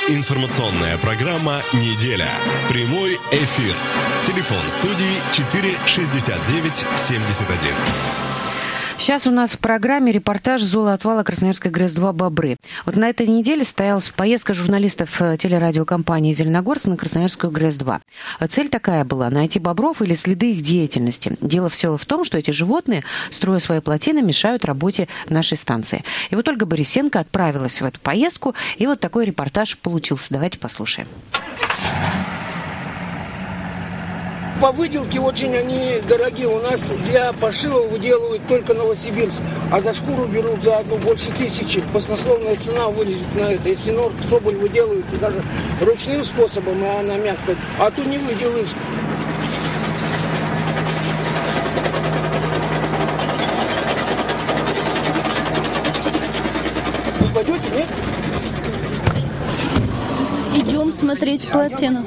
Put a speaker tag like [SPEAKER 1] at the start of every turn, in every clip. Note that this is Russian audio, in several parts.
[SPEAKER 1] Информационная программа «Неделя». Прямой эфир. Телефон студии 469-71.
[SPEAKER 2] Сейчас у нас в программе репортаж золоотвала Красноярской ГРЭС-2 «Бобры». Вот на этой неделе состоялась поездка журналистов телерадиокомпании «Зеленогорск» на Красноярскую ГРЭС-2. Цель такая была – найти бобров или следы их деятельности. Дело все в том, что эти животные, строя свои плотины, мешают работе нашей станции. И вот Ольга Борисенко отправилась в эту поездку, и вот такой репортаж получился. Давайте послушаем.
[SPEAKER 3] По выделке очень они дорогие. У нас для пошива выделывают только Новосибирск, а за шкуру берут за одну больше 1000. Баснословная цена вылезет на это. Если норка, соболь выделывается даже ручным способом, и она мягкая, а тут не выделаешь. Вы пойдете, нет?
[SPEAKER 4] Идем смотреть плотину.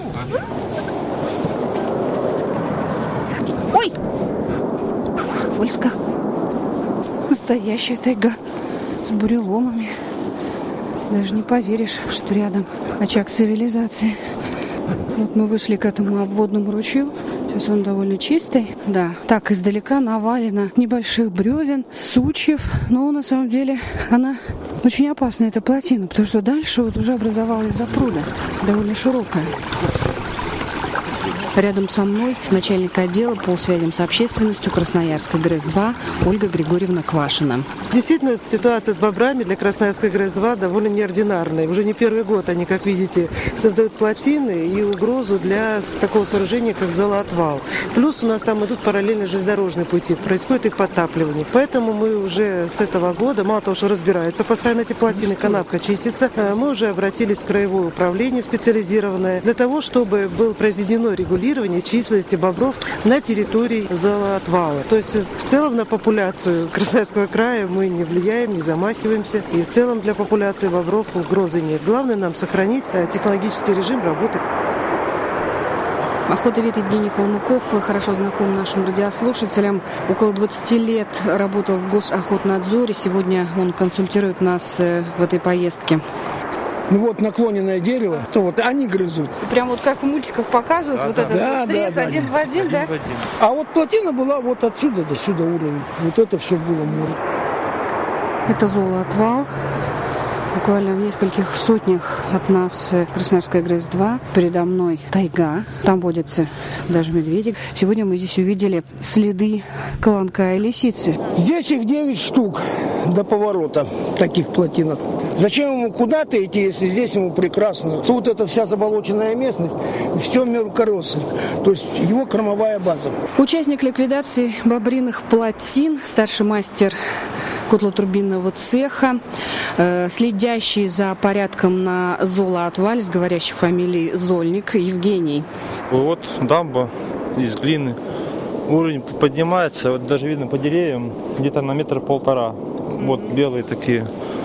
[SPEAKER 4] Ой! Скользко. Настоящая тайга с буреломами. Даже не поверишь, что рядом очаг цивилизации. Вот мы вышли к этому обводному ручью. Сейчас он довольно чистый. Да, так издалека навалено небольших бревен, сучьев. Но на самом деле она очень опасная, эта плотина, потому что дальше вот уже образовалась запруда, довольно широкая. Рядом со мной начальник отдела по связям с общественностью Красноярской ГРЭС-2 Ольга Григорьевна Квашина.
[SPEAKER 5] Действительно, ситуация с бобрами для Красноярской ГРЭС-2 довольно неординарная. Уже не первый год они, как видите, создают плотины и угрозу для такого сооружения, как золоотвал. Плюс у нас там идут параллельно железнодорожные пути, происходит их подтапливание. Поэтому мы уже с этого года, мало того, что разбираются постоянно эти плотины, канавка чистится, мы уже обратились в краевое управление специализированное для того, чтобы было произведено регулирование численности бобров на территории золоотвала. То есть в целом на популяцию Красноярского края мы не влияем, не замахиваемся. И в целом для популяции бобров угрозы нет. Главное нам сохранить технологический режим работы.
[SPEAKER 2] Охотовед Евгений Калмыков хорошо знаком нашим радиослушателям. Около 20 лет работал в Госохотнадзоре. Сегодня он консультирует нас в этой поездке.
[SPEAKER 3] Ну вот наклоненное дерево, то вот они грызут.
[SPEAKER 2] Прям вот как в мультиках показывают, вот этот вот срез один в один, да?
[SPEAKER 3] А вот плотина была вот отсюда до сюда уровень. Вот это все было море.
[SPEAKER 2] Это золоотвал. Буквально в нескольких сотнях от нас Красноярская ГРЭС-2. Передо мной тайга. Там водятся даже медведи. Сегодня мы здесь увидели следы колонка и лисицы.
[SPEAKER 3] Здесь их 9 штук до поворота, таких плотинок. Зачем ему куда-то идти, если здесь ему прекрасно? Вот эта вся заболоченная местность, все мелкорослый. То есть его кормовая база.
[SPEAKER 2] Участник ликвидации бобриных плотин, старший мастер котлотурбинного цеха, следящий за порядком на золоотвале с говорящей фамилией Зольник Евгений.
[SPEAKER 6] Вот дамба из глины. Уровень поднимается, вот даже видно по деревьям, где-то на 1,5 метра. Вот белые такие.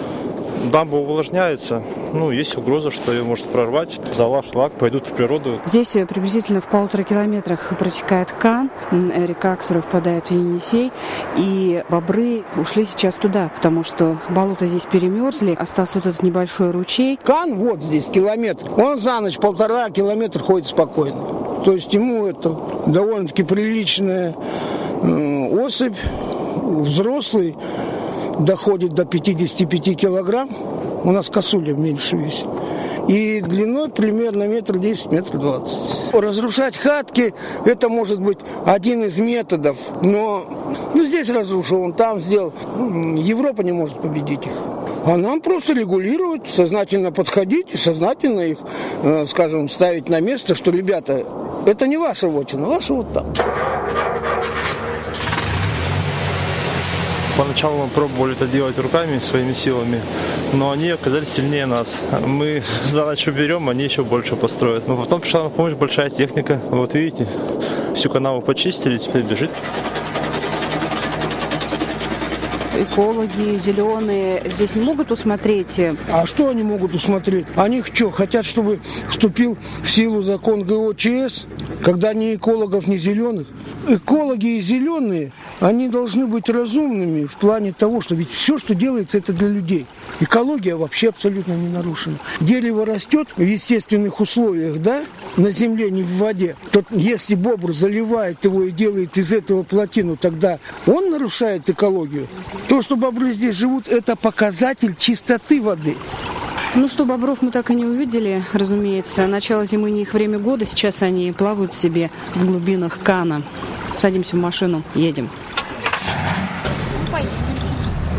[SPEAKER 6] Дамба увлажняется, есть угроза, что ее может прорвать. Зола, шлак пойдут в природу.
[SPEAKER 2] Здесь приблизительно в 1,5 километрах протекает Кан, река, которая впадает в Енисей. И бобры ушли сейчас туда, потому что болота здесь перемерзли. Остался вот этот небольшой ручей.
[SPEAKER 3] Кан вот здесь километр. Он за ночь 1,5 километра ходит спокойно. То есть ему это довольно-таки приличная особь, взрослый. Доходит до 55 килограмм. У нас косуля меньше весит. И длиной примерно 1,10 м, 1,20 м. Разрушать хатки – это может быть один из методов. Но здесь разрушил, он там сделал. Европа не может победить их. А нам просто регулировать, сознательно подходить и сознательно их, скажем, ставить на место, что, ребята, это не ваша вотчина, ваша вот там.
[SPEAKER 6] Поначалу мы пробовали это делать руками, своими силами, но они оказались сильнее нас. Мы за ночь уберем, они еще больше построят. Но потом пришла на помощь большая техника. Вот видите, всю канаву почистили, теперь бежит.
[SPEAKER 2] Экологи зеленые здесь не могут усмотреть?
[SPEAKER 3] А что они могут усмотреть? Они что, хотят, чтобы вступил в силу закон ГО ЧС, когда ни экологов, ни зеленых? экологи и зеленые, они должны быть разумными в плане того, что ведь все, что делается, это для людей. Экология вообще абсолютно не нарушена. Дерево растет в естественных условиях, да, на земле, не в воде. То если бобр заливает его и делает из этого плотину, тогда он нарушает экологию. То, что бобры здесь живут, это показатель чистоты воды.
[SPEAKER 4] Ну что, бобров мы так и не увидели, разумеется. Начало зимы не их время года, сейчас они плавают себе в глубинах Кана. Садимся в машину, едем.
[SPEAKER 7] Поедемте.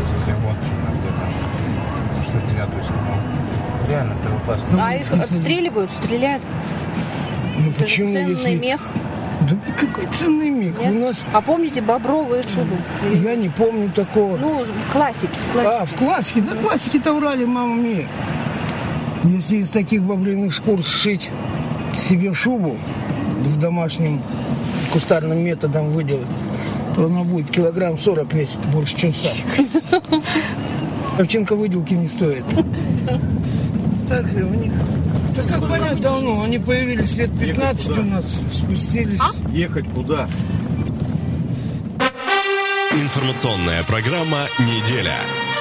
[SPEAKER 7] Реально,
[SPEAKER 4] а их отстреливают, стреляют?
[SPEAKER 3] Ну,
[SPEAKER 4] это
[SPEAKER 3] почему,
[SPEAKER 4] же ценный
[SPEAKER 3] если...
[SPEAKER 4] мех.
[SPEAKER 3] Да какой ценный мех?
[SPEAKER 4] Нет?
[SPEAKER 3] У нас...
[SPEAKER 4] А помните бобровые шубы?
[SPEAKER 3] Я не помню такого.
[SPEAKER 4] Ну, в классике, в классике.
[SPEAKER 3] В классике? Да, классике-то врали, мама мия. Если из таких бобриных шкур сшить себе шубу, в домашнем кустарным методом выделать, то она будет килограмм 40 весить, больше, чем сам. Овчинка выделки не стоит. Так ли у них? Да как понять давно, они появились лет 15 у нас, спустились.
[SPEAKER 7] Ехать куда?
[SPEAKER 1] Информационная программа «Неделя».